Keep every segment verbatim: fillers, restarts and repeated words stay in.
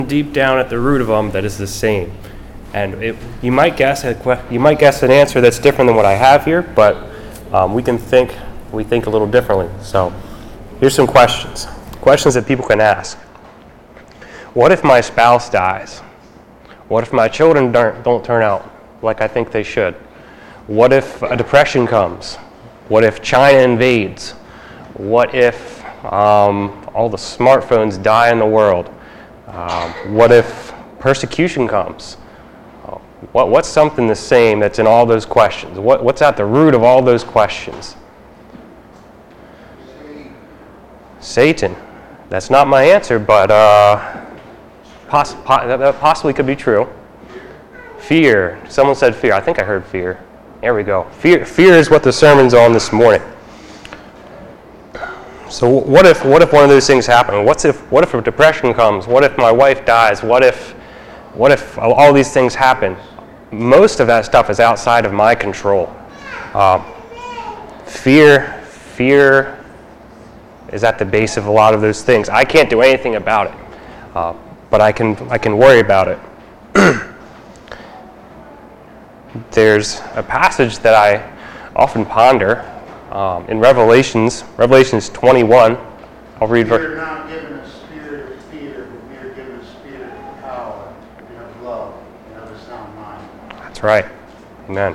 deep down at the root of them that is the same. And it, you might guess a que- you might guess an answer that's different than what I have here, but um, we can think we think a little differently. So here's some questions. Questions that people can ask. What if my spouse dies? What if my children don't, don't turn out like I think they should? What if a depression comes? What if China invades? What if um, all the smartphones die in the world? Um, what if persecution comes? What, what's something the same that's in all those questions? What, what's at the root of all those questions? Satan. That's not my answer, but uh, poss- po- that possibly could be true. Fear. Someone said fear. I think I heard fear. There we go. Fear. Fear is what the sermon's on this morning. So what if what if one of those things happen? What's if what if a depression comes? What if my wife dies? What if what if all these things happen? Most of that stuff is outside of my control. Uh, fear, fear is at the base of a lot of those things. I can't do anything about it, uh, but I can I can worry about it. There's a passage that I often ponder um, in Revelations, Revelations twenty-one. I'll read. We are not given a spirit of fear, but we are given a spirit of power and of love and of a sound mind. That's right. Amen.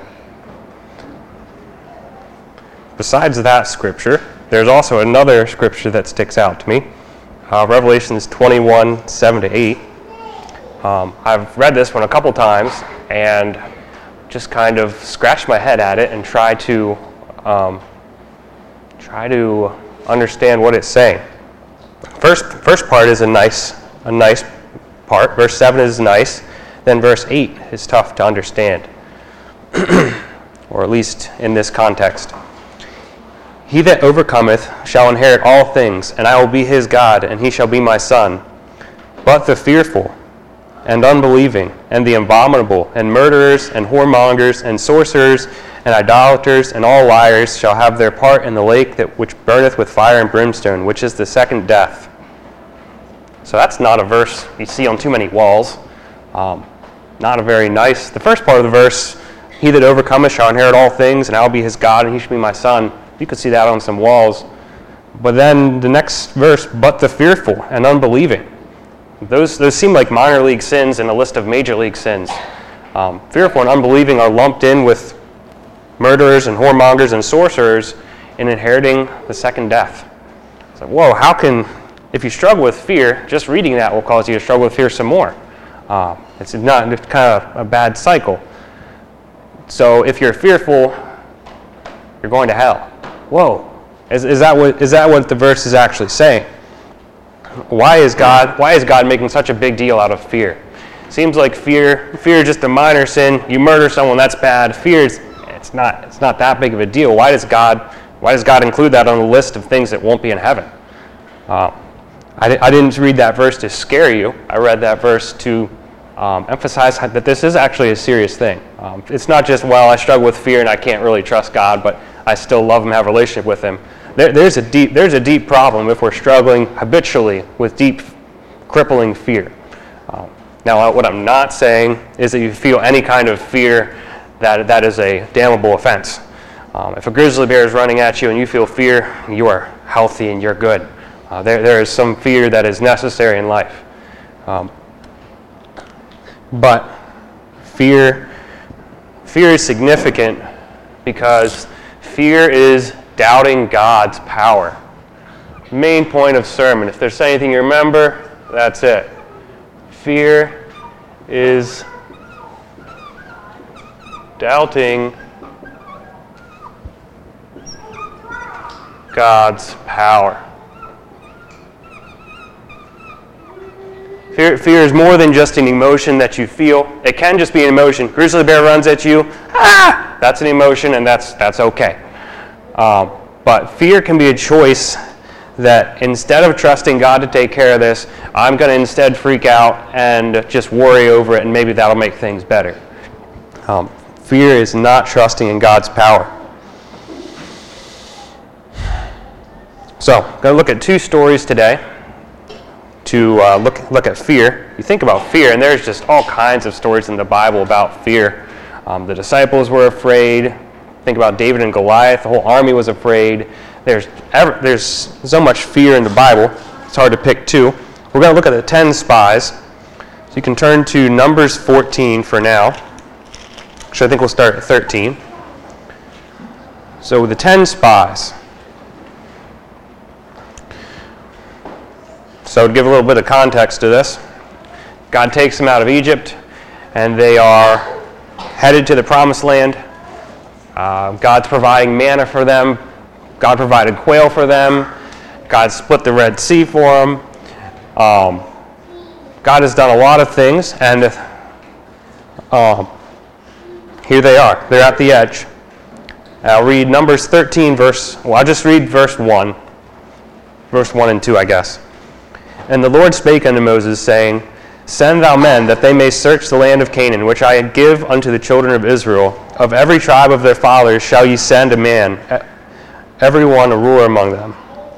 Besides that scripture, there's also another scripture that sticks out to me. Uh, Revelations twenty-one, seven to eight. Um, I've read this one a couple times and just kind of scratched my head at it and try to um, try to understand what it's saying. First, first part is a nice, a nice part. Verse seven is nice. Then verse eight is tough to understand, or at least in this context. He that overcometh shall inherit all things, and I will be his God, and he shall be my son. But the fearful, and unbelieving, and the abominable, and murderers, and whoremongers, and sorcerers, and idolaters, and all liars shall have their part in the lake that which burneth with fire and brimstone, which is the second death. So that's not a verse you see on too many walls. Um, not a very nice. The first part of the verse, he that overcometh shall inherit all things, and I will be his God, and he shall be my son. You could see that on some walls. But then the next verse, but the fearful and unbelieving. Those those seem like minor league sins in a list of major league sins. Um, fearful and unbelieving are lumped in with murderers and whoremongers and sorcerers in inheriting the second death. It's like, whoa, how can, if you struggle with fear, just reading that will cause you to struggle with fear some more. Uh, it's not it's kind of a bad cycle. So if you're fearful, you're going to hell. Whoa, is, is that what is that what the verse is actually saying? Why is God why is God making such a big deal out of fear? Seems like fear fear is just a minor sin. You murder someone, that's bad. Fear is it's not it's not that big of a deal. Why does God why does God include that on the list of things that won't be in heaven? Uh, I, I didn't read that verse to scare you. I read that verse to um, emphasize that this is actually a serious thing. Um, it's not just, well, I struggle with fear and I can't really trust God, but I still love Him, have a relationship with Him. There, there's a deep there's a deep problem if we're struggling habitually with deep, crippling fear. Um, now, what I'm not saying is that you feel any kind of fear that that is a damnable offense. Um, if a grizzly bear is running at you and you feel fear, you are healthy and you're good. Uh, there there is some fear that is necessary in life. Um, but fear fear is significant because fear is doubting God's power. Main point of sermon. If there's anything you remember, that's it. Fear is doubting God's power. Fear, fear is more than just an emotion that you feel. It can just be an emotion. Grizzly bear runs at you. Ah! That's an emotion, and that's that's okay. Um, but fear can be a choice that instead of trusting God to take care of this, I'm going to instead freak out and just worry over it, and maybe that'll make things better. Um, fear is not trusting in God's power. So, I'm going to look at two stories today. to uh, look look at fear. You think about fear, and there's just all kinds of stories in the Bible about fear. Um, the disciples were afraid. Think about David and Goliath. The whole army was afraid. There's ever, there's so much fear in the Bible. It's hard to pick two. We're going to look at the ten spies. So you can turn to Numbers fourteen for now. Actually, I think we'll start at thirteen. So the ten spies. So to give a little bit of context to this, God takes them out of Egypt, and they are headed to the Promised Land. Uh, God's providing manna for them. God provided quail for them. God split the Red Sea for them. Um, God has done a lot of things, and um, here they are. They're at the edge. I'll read Numbers thirteen, verse, well, I'll just read verse one. Verse one and two, I guess. And the Lord spake unto Moses, saying, Send thou men, that they may search the land of Canaan, which I give unto the children of Israel. Of every tribe of their fathers shall ye send a man, every one a ruler among them.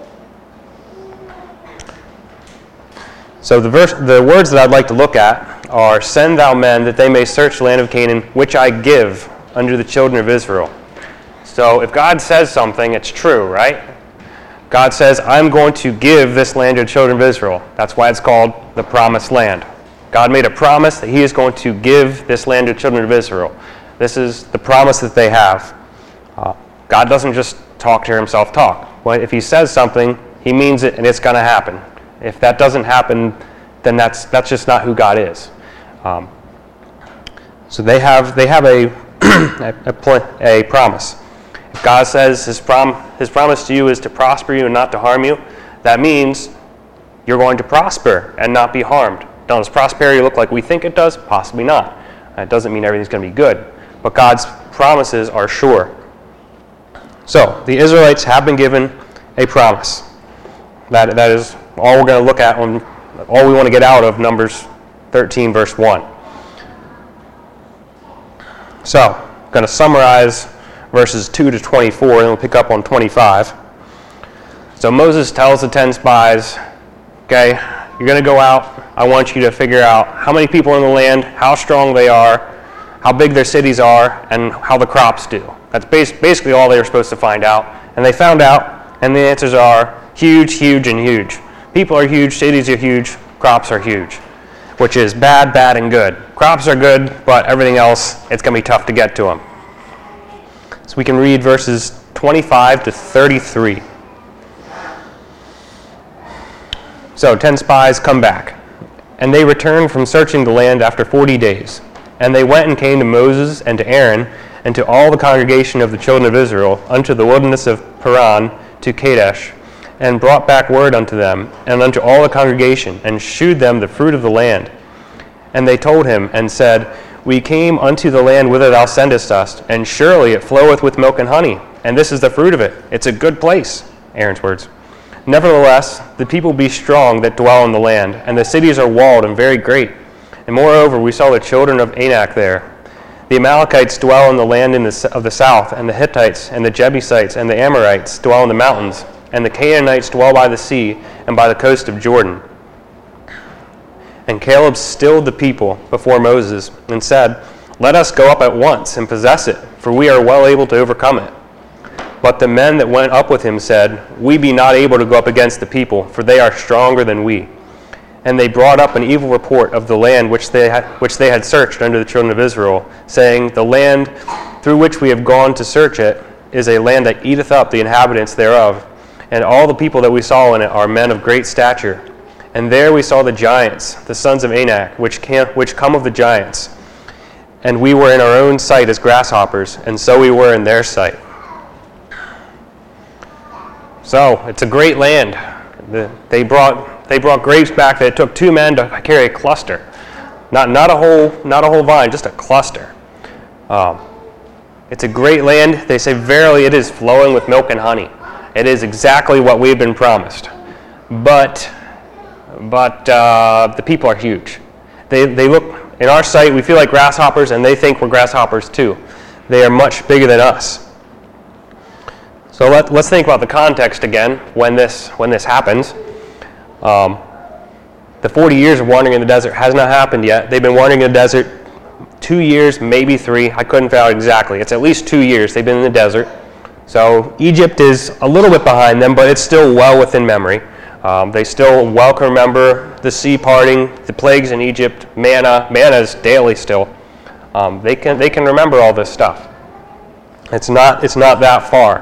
So the verse, the words that I'd like to look at are, Send thou men, that they may search the land of Canaan, which I give unto the children of Israel. So if God says something, it's true, right? God says, I'm going to give this land to the children of Israel. That's why it's called the Promised Land. God made a promise that he is going to give this land to the children of Israel. This is the promise that they have. Uh, God doesn't just talk to himself talk. Well, if he says something, he means it and it's going to happen. If that doesn't happen, then that's that's just not who God is. Um, so they have they have a a, pl- a promise. If God says his prom his promise to you is to prosper you and not to harm you, that means you're going to prosper and not be harmed. Now, does prosperity look like we think it does? Possibly not. It doesn't mean everything's going to be good. But God's promises are sure. So, the Israelites have been given a promise. That, that is all we're going to look at, on, all we want to get out of Numbers thirteen, verse one. So, I'm going to summarize verses two to twenty-four, and then we'll pick up on twenty-five. So Moses tells the ten spies, okay, you're going to go out. I want you to figure out how many people are in the land, how strong they are, how big their cities are, and how the crops do. That's bas- basically all they were supposed to find out. And they found out, and the answers are huge, huge, and huge. People are huge, cities are huge, crops are huge, which is bad, bad, and good. Crops are good, but everything else, it's going to be tough to get to them. So we can read verses twenty-five to thirty-three. So ten spies come back, and they returned from searching the land after forty days. And they went and came to Moses and to Aaron and to all the congregation of the children of Israel unto the wilderness of Paran to Kadesh, and brought back word unto them and unto all the congregation, and shewed them the fruit of the land. And they told him and said, We came unto the land whither thou sendest us, and surely it floweth with milk and honey, and this is the fruit of it. It's a good place. Aaron's words. Nevertheless, the people be strong that dwell in the land, and the cities are walled and very great. And moreover, we saw the children of Anak there. The Amalekites dwell in the land in the, of the south, and the Hittites, and the Jebusites, and the Amorites dwell in the mountains, and the Canaanites dwell by the sea, and by the coast of Jordan. And Caleb stilled the people before Moses, and said, Let us go up at once, and possess it, for we are well able to overcome it. But the men that went up with him said, We be not able to go up against the people, for they are stronger than we. And they brought up an evil report of the land which they had, which they had searched under the children of Israel, saying, The land through which we have gone to search it is a land that eateth up the inhabitants thereof, and all the people that we saw in it are men of great stature. And there we saw the giants, the sons of Anak, which, can, which come of the giants. And we were in our own sight as grasshoppers, and so we were in their sight. So, it's a great land. They brought they brought grapes back that it took two men to carry a cluster. Not not a whole not a whole vine, just a cluster. Um, it's a great land. They say, verily it is flowing with milk and honey. It is exactly what we've been promised. But but uh, the people are huge. They they look, in our sight, we feel like grasshoppers, and they think we're grasshoppers too. They are much bigger than us. So let, let's think about the context again when this when this happens. Um, The forty years of wandering in the desert has not happened yet. They've been wandering in the desert two years, maybe three. I couldn't figure out exactly. It's at least two years they've been in the desert. So Egypt is a little bit behind them, but it's still well within memory. Um, they still well can remember the sea parting, the plagues in Egypt, manna. Manna is daily still. Um, they can they can remember all this stuff. It's not it's not that far.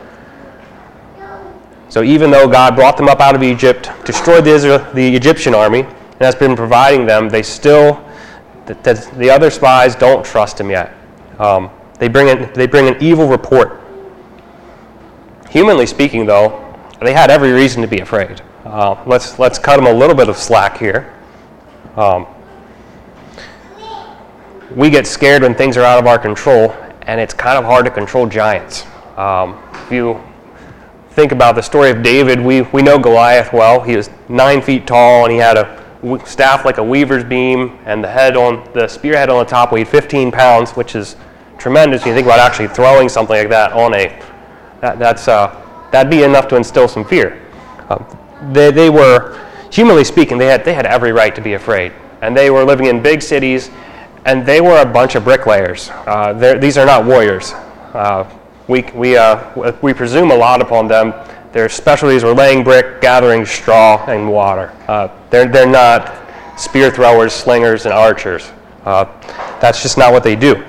So even though God brought them up out of Egypt, destroyed the, Israel, the Egyptian army, and has been providing them, they still the, the, the other spies don't trust him yet. Um, they bring in, they bring an evil report. Humanly speaking, though, they had every reason to be afraid. Uh, let's let's cut them a little bit of slack here. Um, we get scared when things are out of our control, and it's kind of hard to control giants. Um, if you think about the story of David, we, we know Goliath well. He was nine feet tall, and he had a staff like a weaver's beam, and the head on the spearhead on the top weighed fifteen pounds, which is tremendous when you think about actually throwing something like that on a that, that's uh, that'd be enough to instill some fear. Uh, they they were, humanly speaking, they had they had every right to be afraid, and they were living in big cities, and they were a bunch of bricklayers. Uh, these are not warriors. Uh, we we uh, we presume a lot upon them. Their specialties were laying brick, gathering straw, and water. Uh, they're they're not spear throwers, slingers, and archers. Uh, that's just not what they do.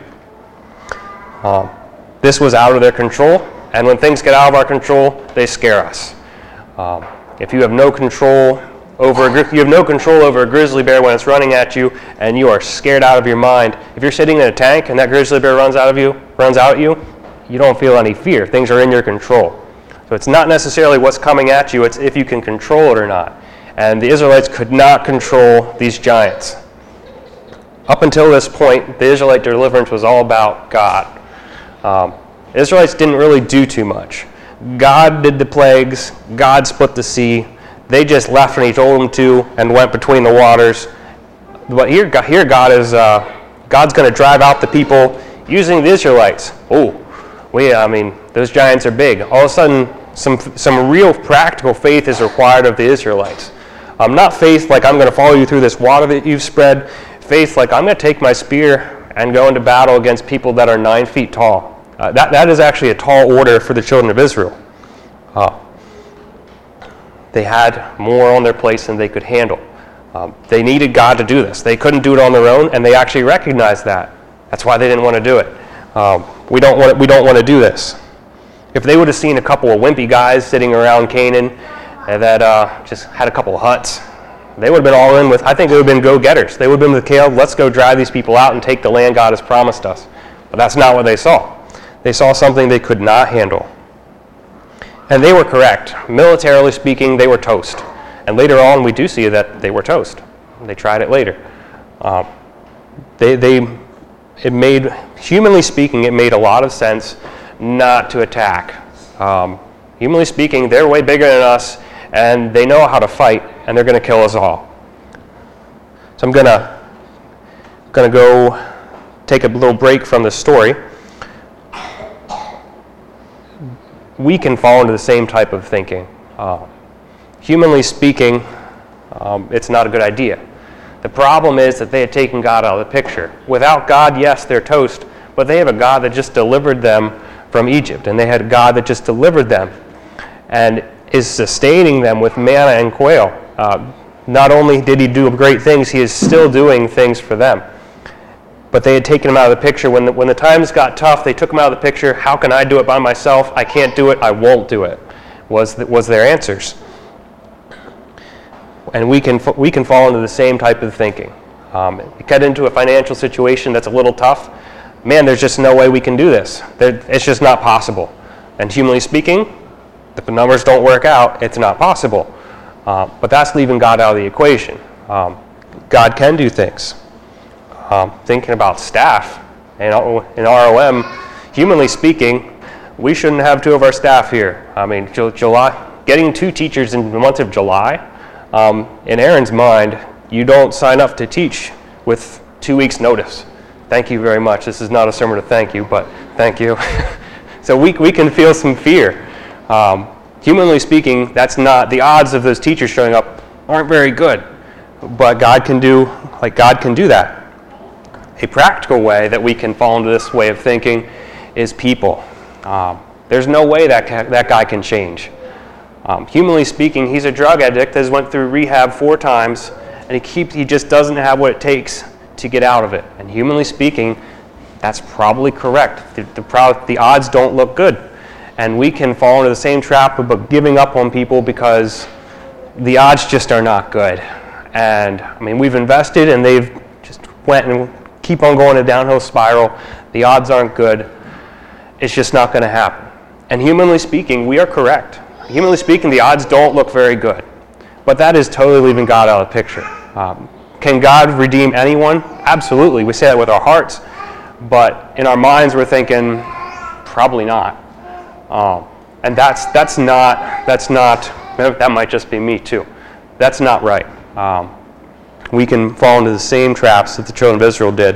Uh, this was out of their control, and when things get out of our control, they scare us. Um, if you have no control over a, you have no control over a grizzly bear when it's running at you, and you are scared out of your mind. If you're sitting in a tank and that grizzly bear runs out of you, runs out at you, you don't feel any fear. Things are in your control. So it's not necessarily what's coming at you, it's if you can control it or not. And the Israelites could not control these giants. Up until this point, the Israelite deliverance was all about God. Um, the Israelites didn't really do too much. God did the plagues, God split the sea. They just left when he told them to and went between the waters. But here, here God is, uh, God's going to drive out the people using the Israelites. Oh, we, I mean, those giants are big. All of a sudden, some some real practical faith is required of the Israelites. Um, not faith like I'm going to follow you through this water that you've spread. Faith like I'm going to take my spear and go into battle against people that are nine feet tall. Uh, that that is actually a tall order for the children of Israel. Uh, they had more on their plate than they could handle. Um, they needed God to do this. They couldn't do it on their own, and they actually recognized that. That's why they didn't want to do it. Um, we don't want we don't want to do this. If they would have seen a couple of wimpy guys sitting around Canaan that uh, just had a couple of huts, they would have been all in with, I think they would have been go-getters. They would have been with Caleb, let's go drive these people out and take the land God has promised us. But that's not what they saw. They saw something they could not handle. And they were correct. Militarily speaking, they were toast. And later on, we do see that they were toast. They tried it later. Um, they, they, it made, humanly speaking, it made a lot of sense not to attack. Um, humanly speaking, they're way bigger than us, and they know how to fight, and they're going to kill us all. So I'm going to going to go take a little break from the story. We can fall into the same type of thinking. Uh, humanly speaking, um, it's not a good idea. The problem is that they had taken God out of the picture. Without God, yes, they're toast, but they have a God that just delivered them from Egypt, and they had a God that just delivered them and is sustaining them with manna and quail. Uh, not only did he do great things, he is still doing things for them. But they had taken him out of the picture. When the, when the times got tough, they took him out of the picture. How can I do it by myself? I can't do it. I won't do it, was, the, was their answers. And we can, we can fall into the same type of thinking. Um, you get into a financial situation that's a little tough. Man, there's just no way we can do this. It's just not possible. And humanly speaking, if the numbers don't work out, it's not possible. Uh, but that's leaving God out of the equation. Um, God can do things. Um, thinking about staff and in R O M, humanly speaking, we shouldn't have two of our staff here. I mean, July, getting two teachers in the month of July, um, in Aaron's mind, you don't sign up to teach with two weeks' notice. Thank you very much. This is not a sermon to thank you, but thank you. So we we can feel some fear. Um, humanly speaking, that's not, the odds of those teachers showing up aren't very good. but God can do, like God can do that. A practical way that we can fall into this way of thinking is people. Um, there's no way that ca- that guy can change. Um, humanly speaking, he's a drug addict that has went through rehab four times, and he keeps he just doesn't have what it takes to get out of it. And humanly speaking, that's probably correct. The, the, pro- the odds don't look good. And we can fall into the same trap of giving up on people because the odds just are not good. And I mean, we've invested and they've just went and keep on going a downhill spiral. The odds aren't good. It's just not going to happen. And humanly speaking, we are correct. Humanly speaking, the odds don't look very good. But that is totally leaving God out of the picture. Um, can God redeem anyone? Absolutely. We say that with our hearts. But in our minds, we're thinking, probably not. Um, and that's that's not, that's not, that might just be me too. That's not right. Um, we can fall into the same traps that the children of Israel did.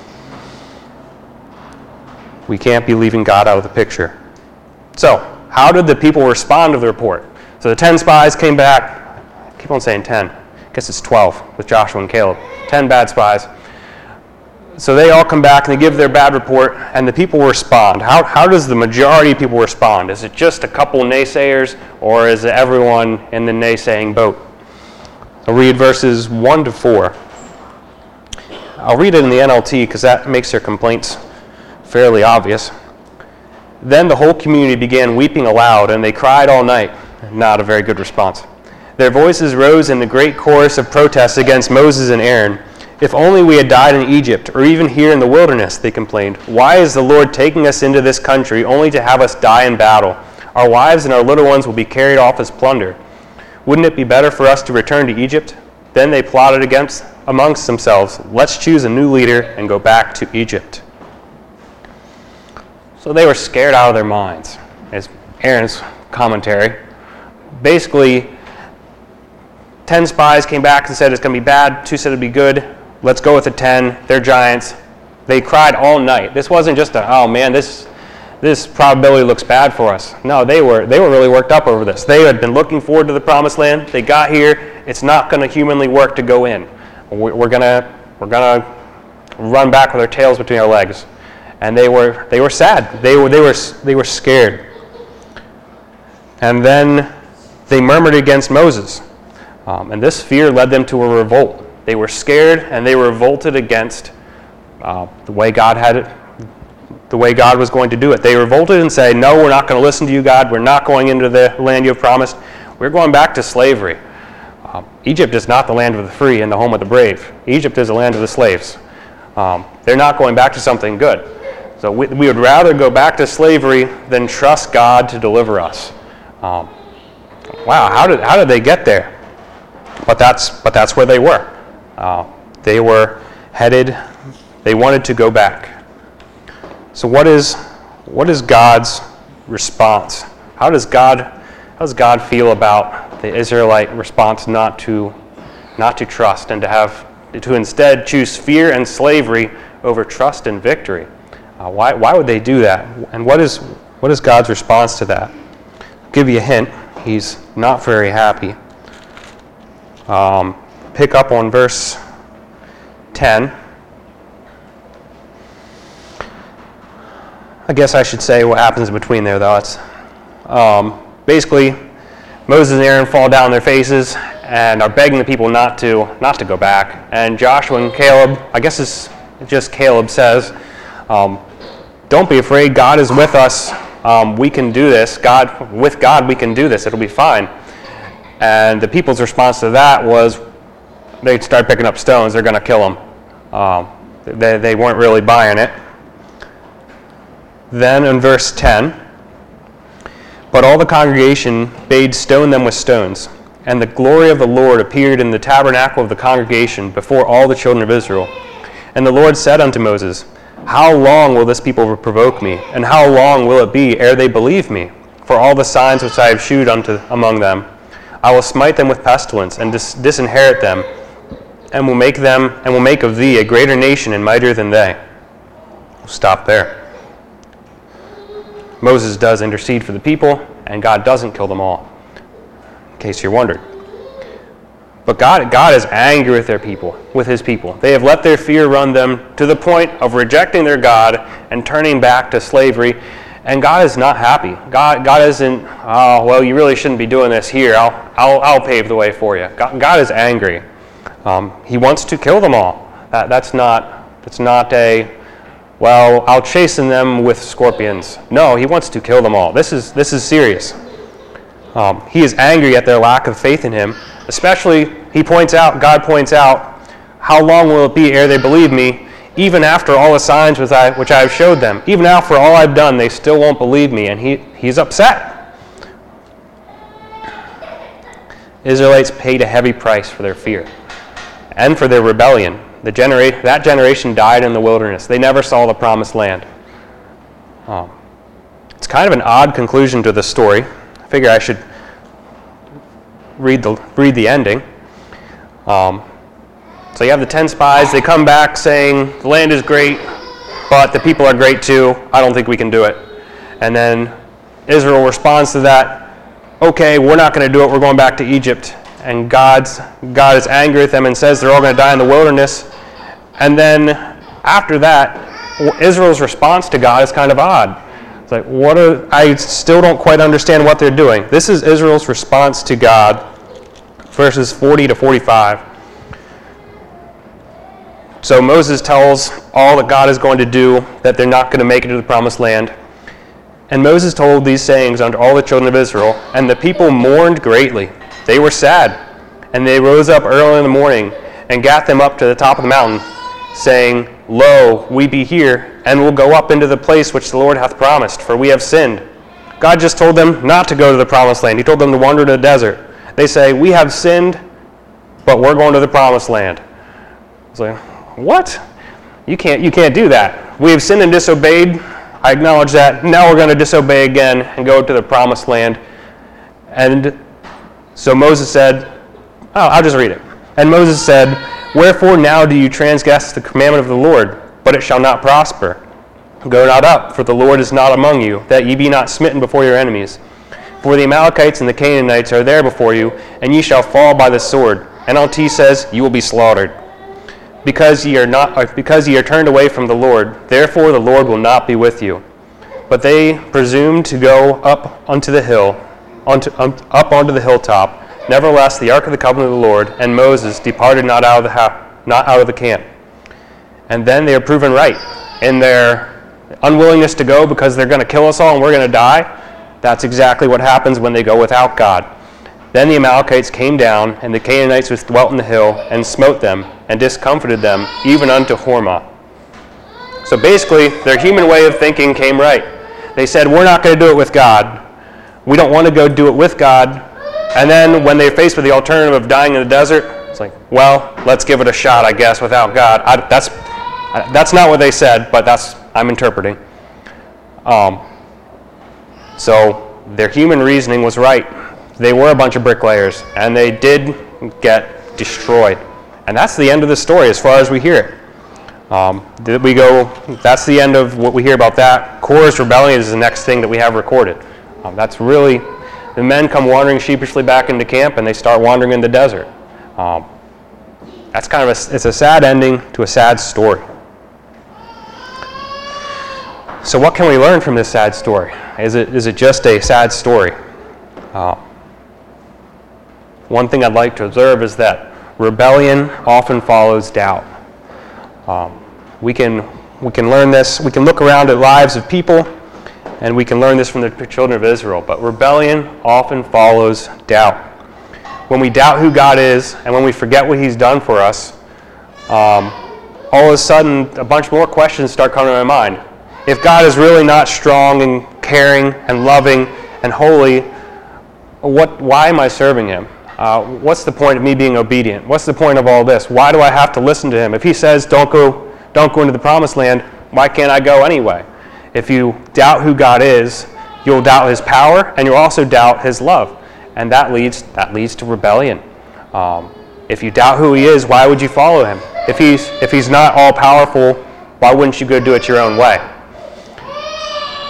We can't be leaving God out of the picture. So, how did the people respond to the report? So the ten spies came back. I keep on saying ten. I guess it's twelve with Joshua and Caleb. ten bad spies. So they all come back and they give their bad report, and the people respond. How, how does the majority of people respond? Is it just a couple naysayers, or is it everyone in the naysaying boat? I'll read verses one to four. I'll read it in the N L T because that makes their complaints fairly obvious. Then the whole community began weeping aloud, and they cried all night. Not a very good response. Their voices rose in a great chorus of protest against Moses and Aaron. If only we had died in Egypt, or even here in the wilderness, they complained. Why is the Lord taking us into this country only to have us die in battle? Our wives and our little ones will be carried off as plunder. Wouldn't it be better for us to return to Egypt? Then they plotted against amongst themselves, let's choose a new leader and go back to Egypt. So they were scared out of their minds, is Aaron's commentary. Basically, ten spies came back and said it's going to be bad, two said it'd be good. Let's go with the ten. They're giants. They cried all night. This wasn't just a, oh man, this this probability looks bad for us. No, they were they were really worked up over this. They had been looking forward to the promised land. They got here. It's not going to humanly work to go in. We're, we're gonna we're gonna run back with our tails between our legs. And they were they were sad. They were they were they were scared. And then they murmured against Moses. Um, and this fear led them to a revolt. They were scared and they revolted against uh, the way God had it, the way God was going to do it. They revolted and said, no, we're not going to listen to you, God. We're not going into the land you have promised. We're going back to slavery. Um, Egypt is not the land of the free and the home of the brave. Egypt is the land of the slaves. Um, they're not going back to something good. So we, we would rather go back to slavery than trust God to deliver us. Um, wow, how did how did they get there? But that's but that's where they were. Uh, they were headed. They wanted to go back. So what is what is God's response? How does God how does God feel about the Israelite response not to not to trust and to have to instead choose fear and slavery over trust and victory? Uh, why why would they do that? And what is what is God's response to that? I'll give you a hint. He's not very happy. Um, pick up on verse ten. I guess I should say what happens in between there, though. It's um, basically Moses and Aaron fall down on their faces and are begging the people not to not to go back. And Joshua and Caleb, I guess it's just Caleb, says, um, "Don't be afraid. God is with us. Um, we can do this. God, with God, we can do this. It'll be fine." And the people's response to that was they'd start picking up stones. They're going to kill them. Um, they they weren't really buying it. Then in verse ten, but all the congregation bade stone them with stones, and the glory of the Lord appeared in the tabernacle of the congregation before all the children of Israel. And the Lord said unto Moses, how long will this people provoke me, and how long will it be ere they believe me? For all the signs which I have shewed unto among them, I will smite them with pestilence, and dis- disinherit them, and will make them, and will make of thee a greater nation and mightier than they. We'll stop there. Moses does intercede for the people, and God doesn't kill them all, in case you're wondering. But God, God is angry with their people, with his people. They have let their fear run them to the point of rejecting their God and turning back to slavery. And God is not happy. God, God isn't, oh, well, you really shouldn't be doing this here. I'll, I'll, I'll pave the way for you. God, God is angry. Um, he wants to kill them all. That, that's not, that's not a, well, I'll chasten them with scorpions. No, he wants to kill them all. This is, this is serious. Um, he is angry at their lack of faith in him. Especially, he points out, God points out, how long will it be ere they believe me, even after all the signs which I, which I have showed them? Even after all I've done, they still won't believe me, and he, he's upset. Israelites paid a heavy price for their fear and for their rebellion. The genera- that generation died in the wilderness. They never saw the promised land. Um, it's kind of an odd conclusion to the story. I figure I should read the read the ending. Um, so you have the ten spies. They come back saying, the land is great, but the people are great too. I don't think we can do it. And then Israel responds to that, okay, we're not going to do it. We're going back to Egypt. And God's God is angry with them and says they're all going to die in the wilderness. And then after that, Israel's response to God is kind of odd. It's like, what are, I still don't quite understand what they're doing. This is Israel's response to God, verses forty to forty-five. So Moses tells all that God is going to do, that they're not going to make it to the promised land. And Moses told these sayings unto all the children of Israel, and the people mourned greatly. They were sad, and they rose up early in the morning, and gat them up to the top of the mountain, saying, Lo, we be here, and will go up into the place which the Lord hath promised, for we have sinned. God just told them not to go to the promised land. He told them to wander in the desert. They say, we have sinned, but we're going to the promised land. It's like, what? You can't, you can't do that. We have sinned and disobeyed. I acknowledge that. Now we're going to disobey again and go to the promised land. And so Moses said, oh, I'll just read it. And Moses said, Wherefore now do you transgress the commandment of the Lord, but it shall not prosper. Go not up, for the Lord is not among you, that ye be not smitten before your enemies. For the Amalekites and the Canaanites are there before you, and ye shall fall by the sword. N L T says, you will be slaughtered. Because ye are not, because ye are turned away from the Lord, therefore the Lord will not be with you. But they presumed to go up unto the hill, unto, um, up onto the hilltop. Nevertheless, the ark of the covenant of the Lord and Moses departed not out of the ha- not out of the camp. And then they are proven right in their unwillingness to go because they're going to kill us all and we're going to die. That's exactly what happens when they go without God. Then the Amalekites came down, and the Canaanites which dwelt in the hill, and smote them, and discomfited them, even unto Hormah. So basically, their human way of thinking came right. They said, we're not going to do it with God. We don't want to go do it with God. And then when they're faced with the alternative of dying in the desert, it's like, well, let's give it a shot, I guess, without God. I, that's that's not what they said, but that's I'm interpreting. Um, so their human reasoning was right. They were a bunch of bricklayers, and they did get destroyed. And that's the end of the story as far as we hear it. Um, did we go? That's the end of what we hear about that. Korah's rebellion is the next thing that we have recorded. Um, that's really, the men come wandering sheepishly back into camp, and they start wandering in the desert. Um, that's kind of a, it's a sad ending to a sad story. So what can we learn from this sad story? Is it is it just a sad story? Uh, one thing I'd like to observe is that rebellion often follows doubt. Um, we can we can learn this. We can look around at lives of people, and we can learn this from the children of Israel. But rebellion often follows doubt. When we doubt who God is, and when we forget what He's done for us, um, all of a sudden a bunch more questions start coming to my mind. If God is really not strong and caring and loving and holy, what? Why am I serving Him? Uh, what's the point of me being obedient? What's the point of all this? Why do I have to listen to Him? If He says don't go, don't go into the promised land, why can't I go anyway? If you doubt who God is, you'll doubt His power, and you'll also doubt His love, and that leads that leads to rebellion. Um, if you doubt who He is, why would you follow Him? If He's if He's not all powerful, why wouldn't you go do it your own way?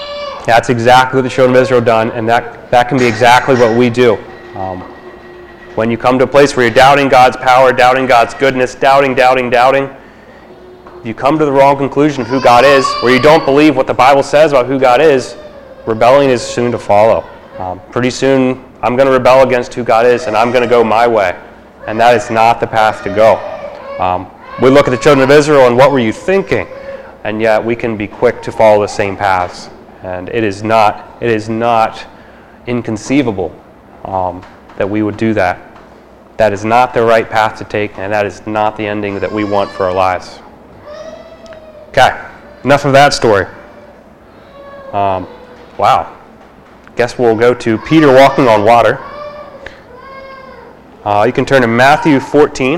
That's exactly what the children of Israel done, and that, that can be exactly what we do. Um, When you come to a place where you're doubting God's power, doubting God's goodness, doubting, doubting, doubting, you come to the wrong conclusion of who God is, where you don't believe what the Bible says about who God is, rebellion is soon to follow. Um, pretty soon, I'm going to rebel against who God is, and I'm going to go my way. And that is not the path to go. Um, we look at the children of Israel, and what were you thinking? And yet we can be quick to follow the same paths. And it is not, it is not inconceivable um, that we would do that. That is not the right path to take, and that is not the ending that we want for our lives. Okay, enough of that story. Um, wow. Guess we'll go to Peter walking on water. Uh, you can turn to Matthew fourteen.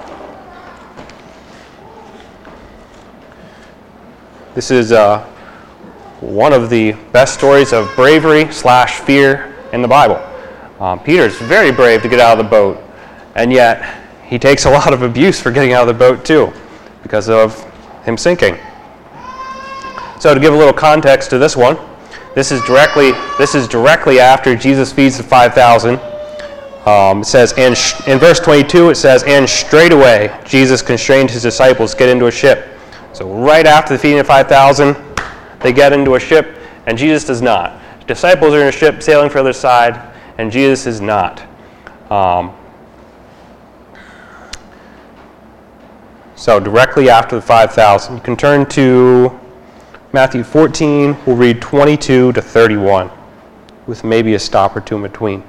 This is uh, one of the best stories of bravery slash fear in the Bible. Um, Peter's very brave to get out of the boat, and yet he takes a lot of abuse for getting out of the boat too, because of him sinking. So to give a little context to this one, this is directly this is directly after Jesus feeds the five thousand. Um, it says, and sh- in verse twenty-two, it says, and straightaway Jesus constrained his disciples to get into a ship. So right after the feeding of five thousand, they get into a ship, and Jesus does not. The disciples are in a ship sailing for the other side, and Jesus is not. Um, so directly after the five thousand, you can turn to Matthew fourteen. We'll read twenty-two to thirty-one, with maybe a stop or two in between.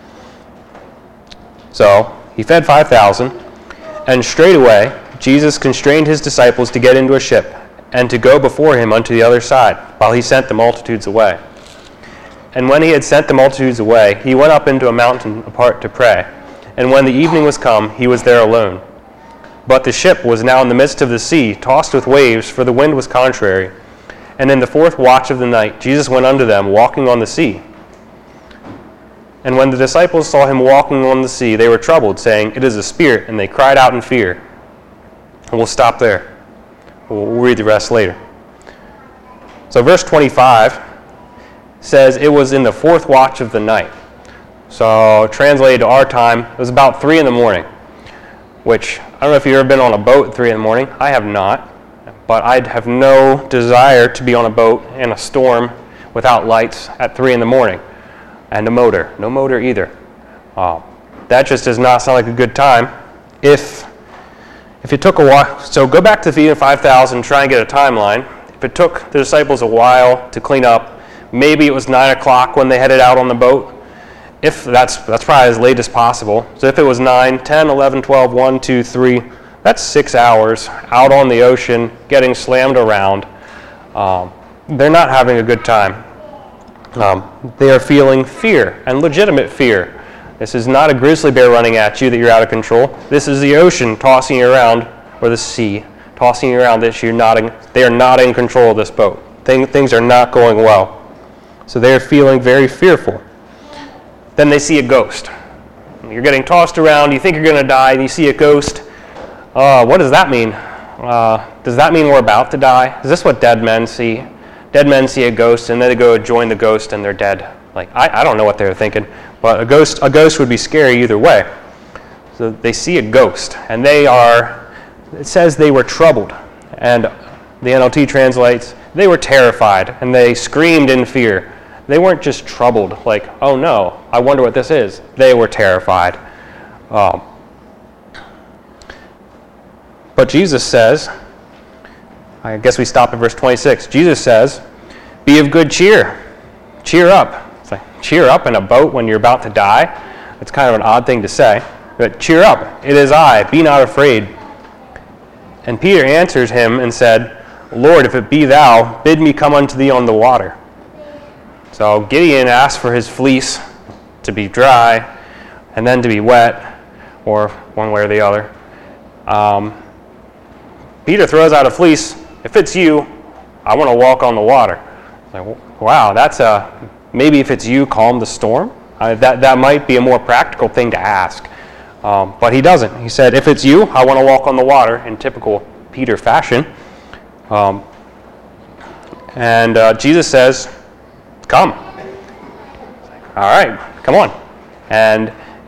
So he fed five thousand, and straightway Jesus constrained his disciples to get into a ship and to go before him unto the other side, while he sent the multitudes away. And when he had sent the multitudes away, he went up into a mountain apart to pray. And when the evening was come, he was there alone. But the ship was now in the midst of the sea, tossed with waves, for the wind was contrary. And in the fourth watch of the night, Jesus went unto them, walking on the sea. And when the disciples saw him walking on the sea, they were troubled, saying, It is a spirit, and they cried out in fear. And we'll stop there. We'll read the rest later. So verse twenty-five says, it was in the fourth watch of the night. So translated to our time, it was about three in the morning, which, I don't know if you've ever been on a boat at three in the morning. I have not, but I'd have no desire to be on a boat in a storm without lights at three in the morning. And a motor. No motor either. Uh, that just does not sound like a good time. If if it took a while, so go back to the feeding of five thousand, try and get a timeline. If it took the disciples a while to clean up, maybe it was nine o'clock when they headed out on the boat. If that's that's probably as late as possible. So if it was nine, ten, eleven, twelve, one, two, three, that's six hours out on the ocean getting slammed around. Um, they're not having a good time. Um, they are feeling fear, and legitimate fear. This is not a grizzly bear running at you that you're out of control. This is the ocean tossing you around, or the sea tossing you around. That you're not in, they are not in control of this boat. Thing, things are not going well. So they are feeling very fearful. Then they see a ghost. You're getting tossed around. You think you're going to die, and you see a ghost. Uh, what does that mean? Uh, does that mean we're about to die? Is this what dead men see? Dead men see a ghost, and then they go join the ghost, and they're dead. Like, I, I don't know what they're thinking, but a ghost a ghost would be scary either way. So they see a ghost, and they are, it says they were troubled. And the N L T translates, they were terrified, and they screamed in fear. They weren't just troubled, like, oh no, I wonder what this is. They were terrified. Um, but Jesus says, I guess we stop at verse twenty-six. Jesus says, be of good cheer. Cheer up. It's like, cheer up in a boat when you're about to die? It's kind of an odd thing to say. But cheer up. It is I. Be not afraid. And Peter answers him and said, Lord, if it be thou, bid me come unto thee on the water. So Gideon asked for his fleece to be dry and then to be wet, or one way or the other. Um, Peter throws out a fleece. If it's you, I want to walk on the water. Like, wow, that's a, maybe if it's you, calm the storm. Uh, that, that might be a more practical thing to ask. Um, but he doesn't. He said, if it's you, I want to walk on the water in typical Peter fashion. Um, and uh, Jesus says, come. All right, come on. And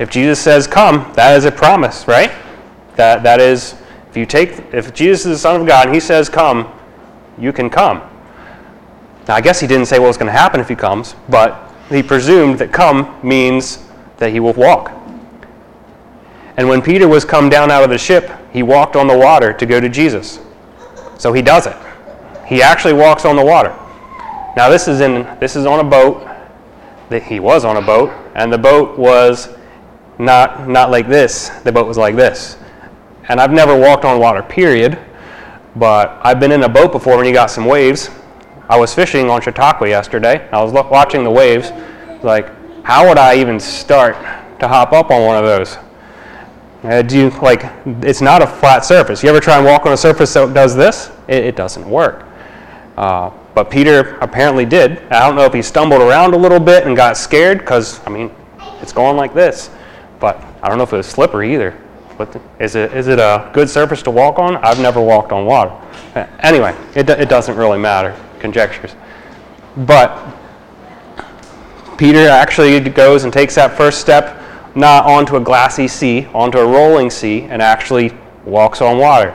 if Jesus says come, that is a promise, right? That that is, if you take, if Jesus is the Son of God and he says come, you can come. Now, I guess he didn't say what was going to happen if he comes, but he presumed that come means that he will walk. And when Peter was come down out of the ship, he walked on the water to go to Jesus. So he does it. He actually walks on the water. Now, this is in this is on a boat. That he was on a boat, and the boat was not not like this. The boat was like this. And I've never walked on water, period. But I've been in a boat before when you got some waves. I was fishing on Chautauqua yesterday. I was watching the waves. Like, how would I even start to hop up on one of those? Uh, do you, like, it's not a flat surface. You ever try and walk on a surface that does this? It, it doesn't work. Uh, but Peter apparently did. I don't know if he stumbled around a little bit and got scared, because, I mean, it's going like this. But I don't know if it was slippery either. But is it is it a good surface to walk on? I've never walked on water. Uh, anyway, it, it doesn't really matter. Conjectures. But Peter actually goes and takes that first step, not onto a glassy sea, onto a rolling sea, and actually walks on water.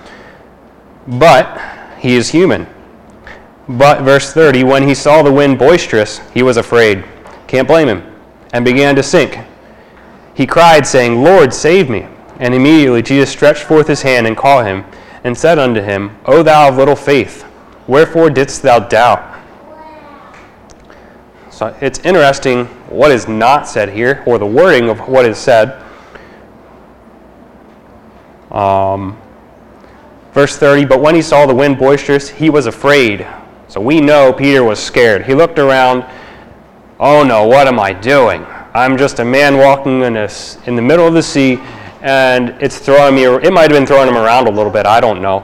But he is human. But, verse thirty, when he saw the wind boisterous, he was afraid. Can't blame him. And began to sink. He cried, saying, Lord, save me. And immediately Jesus stretched forth his hand and caught him, and said unto him, O thou of little faith, wherefore didst thou doubt? So it's interesting what is not said here, or the wording of what is said. Um, verse thirty, but when he saw the wind boisterous, he was afraid. So we know Peter was scared. He looked around, oh no, what am I doing? I'm just a man walking in, a, in the middle of the sea, and it's throwing me, it might have been throwing him around a little bit, I don't know.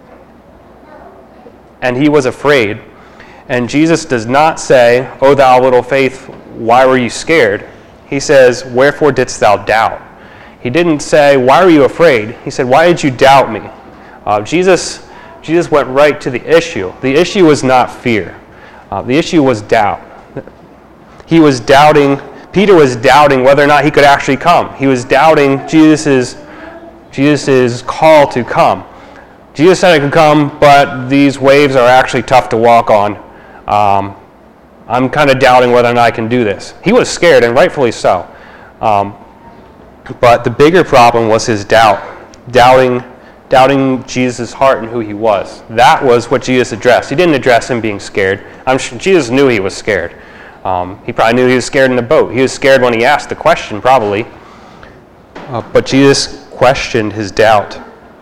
And he was afraid. And Jesus does not say, O thou little faith, why were you scared? He says, wherefore didst thou doubt? He didn't say, why were you afraid? He said, why did you doubt me? Uh, Jesus, Jesus went right to the issue. The issue was not fear. Uh, the issue was doubt. He was doubting, Peter was doubting whether or not he could actually come. He was doubting Jesus' Jesus's call to come. Jesus said I could come, but these waves are actually tough to walk on. Um, I'm kind of doubting whether or not I can do this. He was scared, and rightfully so. Um, but the bigger problem was his doubt, doubting, doubting Jesus' heart and who he was. That was what Jesus addressed. He didn't address him being scared. I'm sure Jesus knew he was scared. Um, he probably knew he was scared in the boat. He was scared when he asked the question, probably. Uh, but Jesus questioned his doubt.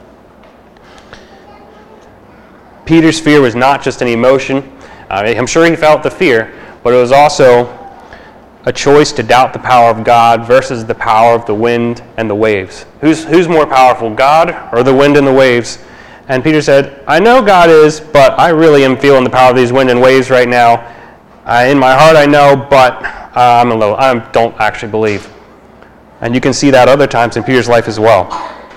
Peter's fear was not just an emotion. Uh, I'm sure he felt the fear, but it was also a choice to doubt the power of God versus the power of the wind and the waves. Who's, who's more powerful, God or the wind and the waves? And Peter said, I know God is, but I really am feeling the power of these wind and waves right now. Uh, in my heart I know, but uh, I'm a little, I don't actually believe. And you can see that other times in Peter's life as well.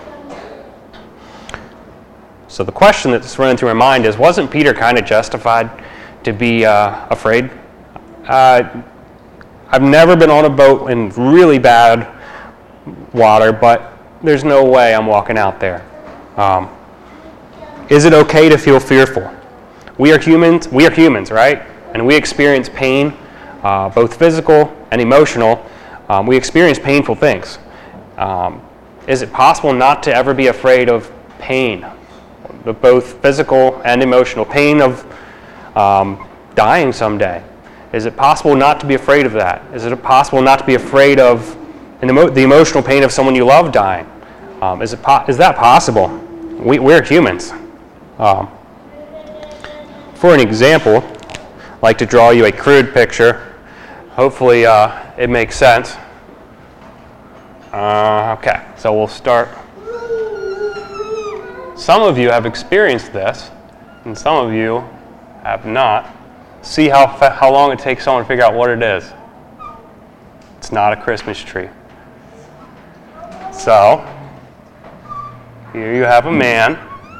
So the question that's running through my mind is, wasn't Peter kind of justified to be uh, afraid? Uh, I've never been on a boat in really bad water, but there's no way I'm walking out there. Um, is it okay to feel fearful? We are humans, we are humans, right? And we experience pain, uh, both physical and emotional. Um, we experience painful things. Um, is it possible not to ever be afraid of pain? Both physical and emotional pain of um, dying someday. Is it possible not to be afraid of that? Is it possible not to be afraid of the, emo- the emotional pain of someone you love dying? Um, is it po- is that possible? We, we're humans. Um, for an example, I'd like to draw you a crude picture. Hopefully uh, it makes sense. Uh, okay, so we'll start. Some of you have experienced this, and some of you have not. See how fa- how long it takes someone to figure out what it is. It's not a Christmas tree. So, here you have a man,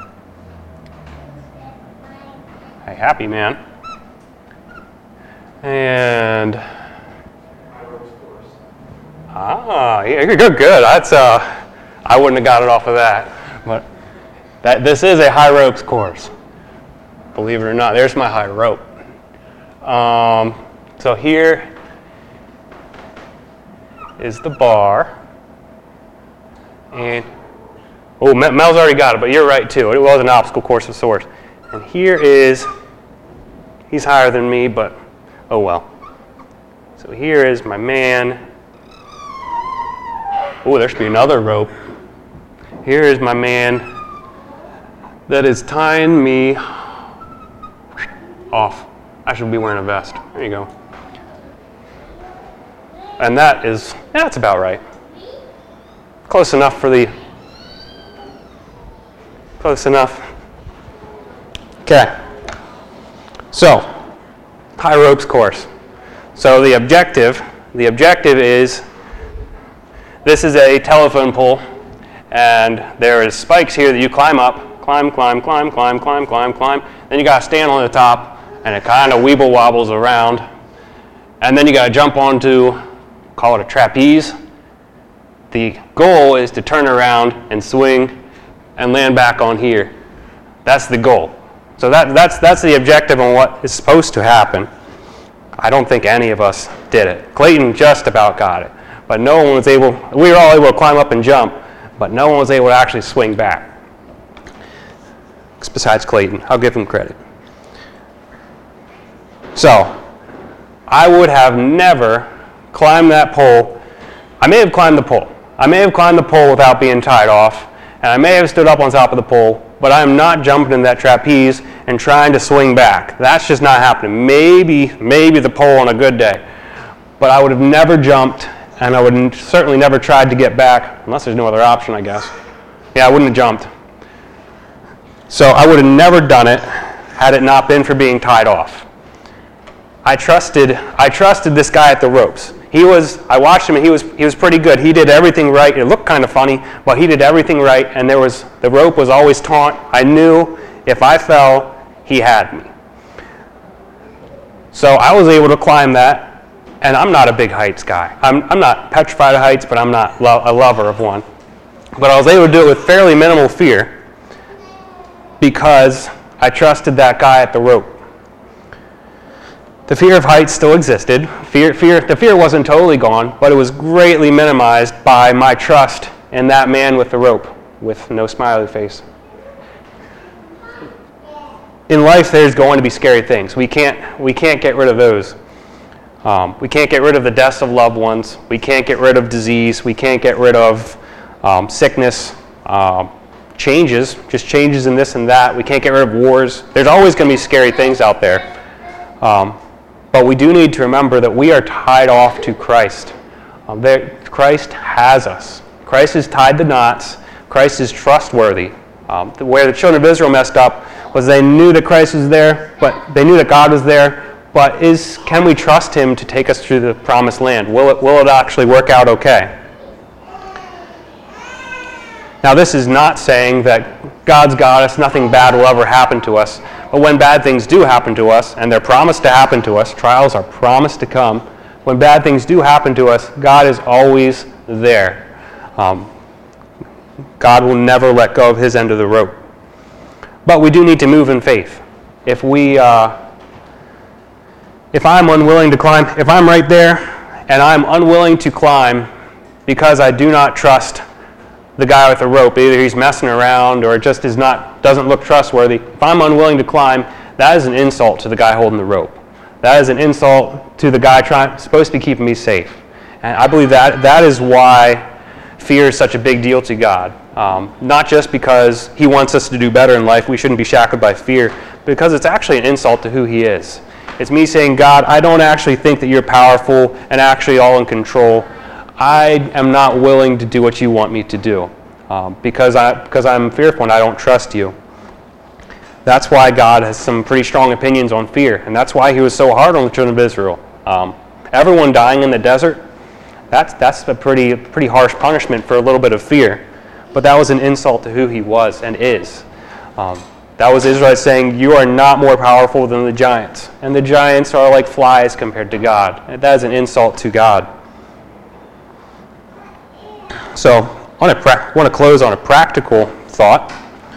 a happy man, and Ah, yeah, good, good. That's uh, I wouldn't have got it off of that, but that this is a high ropes course. Believe it or not, there's my high rope. Um, so here is the bar, and oh, Mel's already got it, but you're right too. It was an obstacle course of sorts. And here is, he's higher than me, but oh well. So here is my man. Oh, there should be another rope. Here is my man that is tying me off. I should be wearing a vest. There you go. And that is, that's about right. Close enough for the, close enough. Okay. So, high ropes course. So the objective, the objective is, this is a telephone pole, and there is spikes here that you climb up, climb, climb, climb, climb, climb, climb, climb. Then you got to stand on the top, and it kind of weeble wobbles around. And then you got to jump onto, call it a trapeze. The goal is to turn around and swing and land back on here. That's the goal. So that, that's, that's the objective on what is supposed to happen. I don't think any of us did it. Clayton just about got it. But no one was able, we were all able to climb up and jump, but no one was able to actually swing back. Besides Clayton. I'll give him credit. So, I would have never climbed that pole. I may have climbed the pole. I may have climbed the pole without being tied off, and I may have stood up on top of the pole, but I am not jumping in that trapeze and trying to swing back. That's just not happening. Maybe, maybe the pole on a good day. But I would have never jumped, and I would certainly never tried to get back, unless there's no other option, I guess. Yeah, I wouldn't have jumped. So I would have never done it had it not been for being tied off. I trusted, I trusted this guy at the ropes. He was, I watched him and he was, he was pretty good. He did everything right. It looked kind of funny, but he did everything right, and there was, the rope was always taut. I knew if I fell, he had me. So I was able to climb that. And I'm not a big heights guy. I'm, I'm not petrified of heights, but I'm not lo- a lover of one. But I was able to do it with fairly minimal fear because I trusted that guy at the rope. The fear of heights still existed. Fear, fear, the fear wasn't totally gone, but it was greatly minimized by my trust in that man with the rope, with no smiley face. In life, there's going to be scary things. We can't, we can't get rid of those. Um, we can't get rid of the deaths of loved ones. We can't get rid of disease. We can't get rid of um, sickness, um, changes, just changes in this and that. We can't get rid of wars. There's always going to be scary things out there. Um, but we do need to remember that we are tied off to Christ. Um, there, Christ has us. Christ has tied the knots. Christ is trustworthy. Um, where the children of Israel messed up was they knew that Christ was there, but they knew that God was there. But is can we trust him to take us through the promised land? Will it, will it actually work out okay? Now, this is not saying that God's got us, nothing bad will ever happen to us. But when bad things do happen to us, and they're promised to happen to us, trials are promised to come, when bad things do happen to us, God is always there. Um, God will never let go of his end of the rope. But we do need to move in faith. If we... Uh, If I'm unwilling to climb, if I'm right there and I'm unwilling to climb because I do not trust the guy with the rope, either he's messing around or it just is not, doesn't look trustworthy, if I'm unwilling to climb, that is an insult to the guy holding the rope. That is an insult to the guy trying, supposed to be keeping me safe. And I believe that that is why fear is such a big deal to God. Um, not just because he wants us to do better in life, we shouldn't be shackled by fear, because it's actually an insult to who he is. It's me saying, God, I don't actually think that you're powerful and actually all in control. I am not willing to do what you want me to do um, because, I, because I'm fearful and I don't trust you. That's why God has some pretty strong opinions on fear, and that's why he was so hard on the children of Israel. Um, everyone dying in the desert, that's, that's a pretty, pretty harsh punishment for a little bit of fear. But that was an insult to who he was and is. Um, That was Israel saying, you are not more powerful than the giants. And the giants are like flies compared to God. And that is an insult to God. So I want to pra- want to close on a practical thought.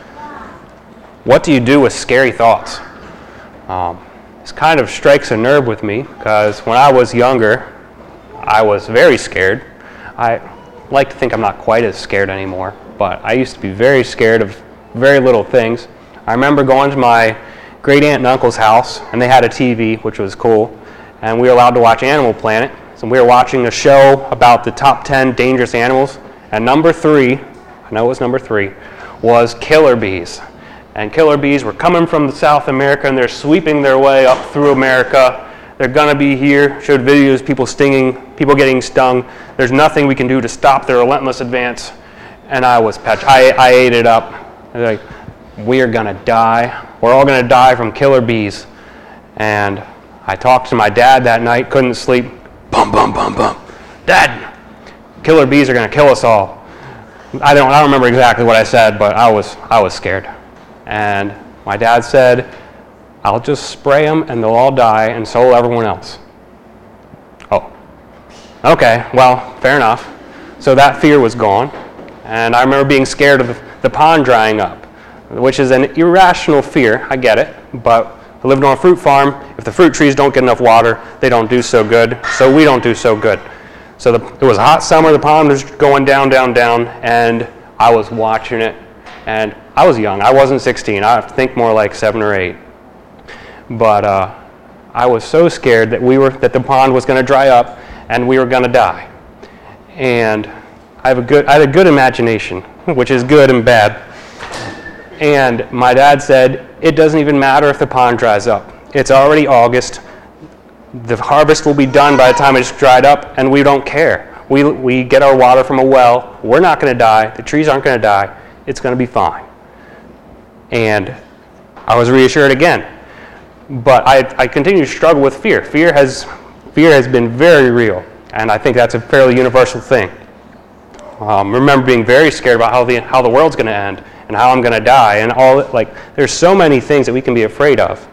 What do you do with scary thoughts? Um, this kind of strikes a nerve with me because when I was younger, I was very scared. I like to think I'm not quite as scared anymore, but I used to be very scared of very little things. I remember going to my great aunt and uncle's house, and they had a T V, which was cool, and we were allowed to watch Animal Planet. So we were watching a show about the top ten dangerous animals, and number three, I know it was number three, was killer bees. And killer bees were coming from South America, and they're sweeping their way up through America. They're gonna be here. Showed videos, people stinging, people getting stung. There's nothing we can do to stop their relentless advance. And I was petrified. I, I ate it up. I was like, we're gonna die. We're all gonna die from killer bees. And I talked to my dad that night, couldn't sleep. Bum, bum, bum, bum. Dad, killer bees are gonna kill us all. I don't, I don't remember exactly what I said, but I was, I was scared. And my dad said, I'll just spray them and they'll all die, and so will everyone else. Oh, okay, well, fair enough. So that fear was gone. And I remember being scared of the pond drying up, which is an irrational fear, I get it, but I lived on a fruit farm. If the fruit trees don't get enough water, they don't do so good, so we don't do so good. So the, it was a hot summer, the pond was going down, down, down, and I was watching it. And I was young. I wasn't sixteen. I think more like seven or eight. But uh, I was so scared that we were that the pond was going to dry up and we were going to die. And I have a good I had a good imagination, which is good and bad. And my dad said, it doesn't even matter if the pond dries up. It's already August. The harvest will be done by the time it's dried up, and we don't care. We we get our water from a well. We're not going to die. The trees aren't going to die. It's going to be fine. And I was reassured again. But I, I continue to struggle with fear. Fear has, fear has been very real, and I think that's a fairly universal thing. Um, remember being very scared about how the how the world's going to end and how I'm going to die, and all like there's so many things that we can be afraid of.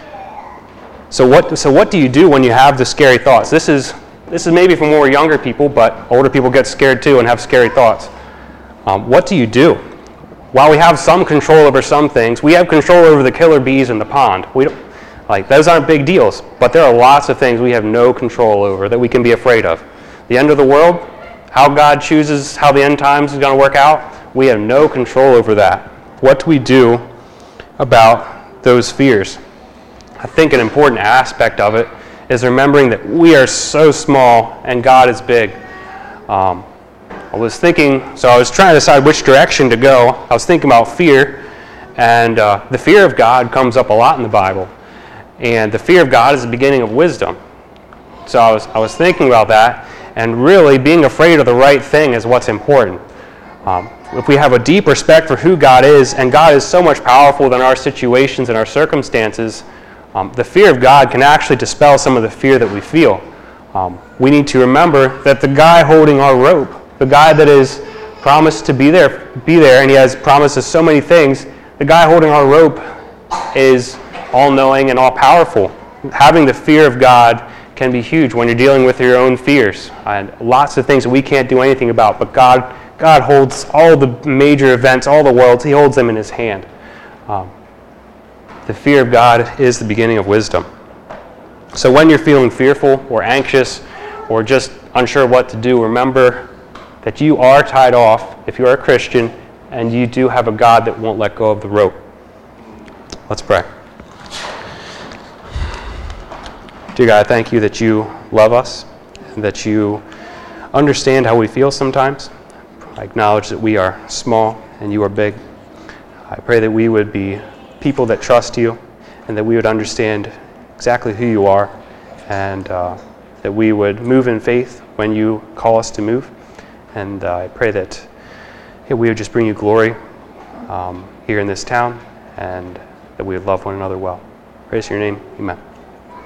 So what so what do you do when you have the scary thoughts? This is this is maybe for more younger people, but older people get scared too and have scary thoughts. Um, what do you do? While we have some control over some things, we have control over the killer bees in the pond. We don't, like those aren't big deals, but there are lots of things we have no control over that we can be afraid of. The end of the world, how God chooses how the end times is going to work out, we have no control over that. What do we do about those fears? I think an important aspect of it is remembering that we are so small and God is big. Um, I was thinking, so I was trying to decide which direction to go. I was thinking about fear, and uh, the fear of God comes up a lot in the Bible. And the fear of God is the beginning of wisdom. So I was I was thinking about that, and really being afraid of the right thing is what's important. Um, if we have a deep respect for who God is, and God is so much powerful than our situations and our circumstances, um, the fear of God can actually dispel some of the fear that we feel. Um, we need to remember that the guy holding our rope, the guy that is promised to be there, be there, and he has promised us so many things, the guy holding our rope is all-knowing and all-powerful. Having the fear of God can be huge when you're dealing with your own fears. And lots of things that we can't do anything about, but God God holds all the major events, all the worlds, he holds them in his hand. Um, the fear of God is the beginning of wisdom. So when you're feeling fearful or anxious or just unsure what to do, remember that you are tied off if you are a Christian, and you do have a God that won't let go of the rope. Let's pray. Dear God, thank you that you love us and that you understand how we feel sometimes. I acknowledge that we are small and you are big. I pray that we would be people that trust you and that we would understand exactly who you are, and uh, that we would move in faith when you call us to move. And uh, I pray that yeah, we would just bring you glory um, here in this town, and that we would love one another well. Praise your name. Amen.